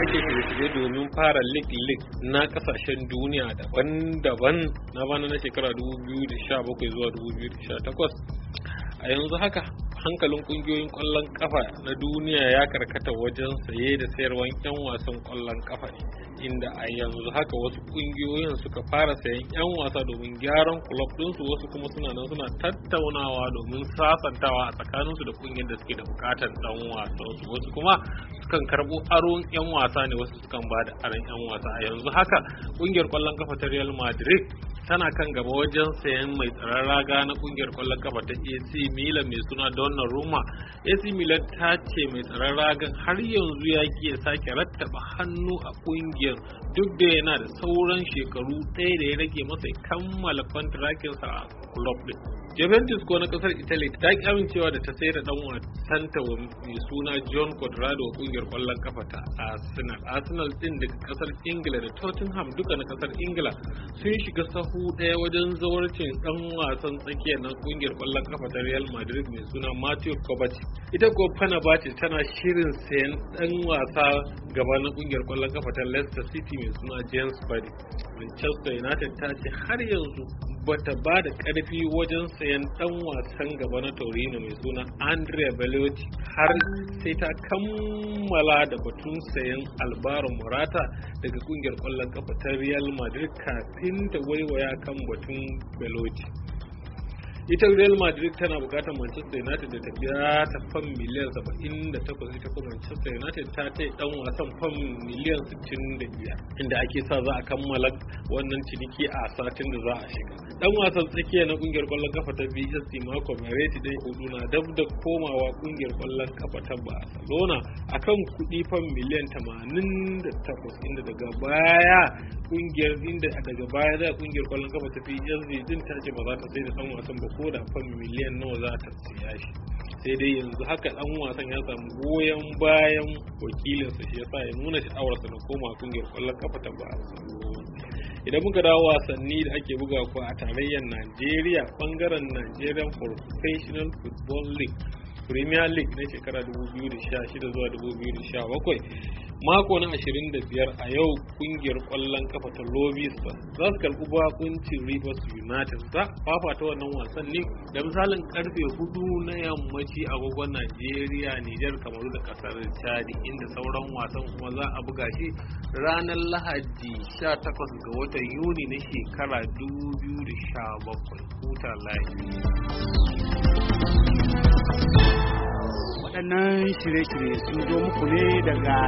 ake shirye-shirye domin fara league na kasashen duniya daban-daban na bana na shekara 2017 zuwa 2018. A yanzu haka hankalin kungiyoyin kwallon kafa na duniya ya karkata wajen saye da sayarwan 'yan wasan kwallon kafa ne, inda a yanzu haka wasu kungiyoyin suka fara sayan 'yan wasa domin gyaran kulob ɗinsu, wasu kuma suna nan suna tattaunawa domin sasantawa a tsakaninsu da kungiyar da suke da bukatar dan wasansu, wasu kuma sukan karɓo aron 'yan wasa ne, wasu sukan ba da aron 'yan wasa. A yanzu haka kungiyar kwallon kafa ta Real Madrid tana kan gaba wajen sayan mai tsaron raga na kungiyar kwallon kafa ta AC Milan mai suna Donnarumma. AC Milan ta ce mai tsaron ragan har yanzu ya ki ya sake rattaba hannu a kungiyar duk da yana da sauran shekaru ɗaya da ya rage masa ya kammala kwantarakinsa a club din. Juventus ko na kasar Italy ta ki amincewa da ta sayar da dan wasanta mai suna John Cuadrado a kungiyar kwallon kafa ta Arsenal. Arsenal din daga kasar Ingila da Tottenham duka na kasar Ingila sun shiga sahu daya wajen zawarcin dan wasan tsakiya na kungiyar kwallon kafa ta Real Madrid mai suna Mateo Kovacic. Ita ko Fenerbahce tana shirin sayan dan wasa gaba na kungiyar kwallon kafa ta Leicester City mai suna James Vardy. Manchester United ta ce har yanzu bata ba da karfi wajen sayan dan wasan gaba na Torino mai suna Andrea Bellotti har sai ta kammala da batun sayan Alvaro Morata daga kungiyar kwallon kafa ta Real Madrid kafin ta waiwaya kan batun Bellotti. Ita Real Madrid tana bukatar Manchester United da ta biya ta fam miliyan 78, ita kuma Manchester United ta tai dan wasan fam miliyan 65, inda ake sa za a kammala wannan ciniki a satin da za a shiga. Dan wasan tsakiya na kungiyar kwallon kafa ta PSG Marco Verratti dai hudu na dab da komawa kungiyar kwallon kafa ta Barcelona akan kudi fam miliyan 88, inda daga baya kungiyar kwallon kafa ta PSG din ta ce ba za ta sai da dan wasan ba ko da fam miliyan nawa za ta siya shi. Sai dai yanzu haka dan wasan ya samu goyon bayan wakilinsa, shi yasa ya nuna sha'awarsa na koma kungiyar kwallon kafa ta Barcelona. Idan muka dawo wasanni da ake buga ko a tarayyar Najeriya, bangaren Nigerian Professional Football League Premier League na shekara 2016 zuwa 2017 mako na 25 a yau kungiyar kwallon kafa ta Lobi Stars za su karɓi bakuncin Rivers United. Za fafata wannan wasan ne da misalin karfe 4 na yammaci agogon Najeriya, Nijar, Kamaru da kasar Chad, inda sauran wasan kuma za a buga shi ranar Lahadi 18 ga watan Yuni na shekara 2017. Huta lafiya. Waɗannan shirye-shirye sun zo muku ne daga